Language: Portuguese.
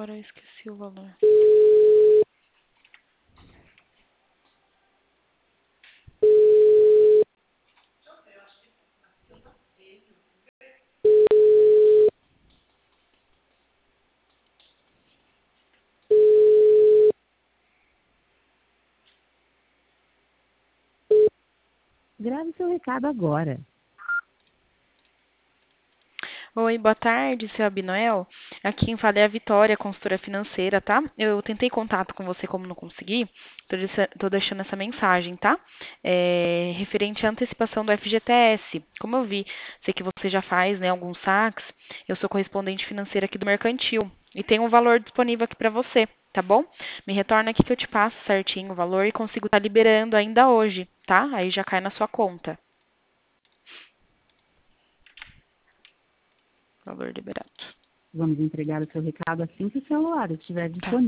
Agora eu esqueci o valor. Grave seu recado agora. Oi, boa tarde, seu Abinoel. Aqui quem fala é a Vitória, consultora financeira, tá? Eu tentei contato com você, como não consegui, tô deixando essa mensagem, tá? Referente à antecipação do FGTS. Como eu vi, sei que você já faz, né, alguns saques, eu sou correspondente financeira aqui do Mercantil e tem um valor disponível aqui para você, tá bom? Me retorna aqui que eu te passo certinho o valor e consigo estar liberando ainda hoje, tá? Aí já cai na sua conta. Valor liberado. Vamos entregar o seu recado assim que o celular estiver Tá. disponível.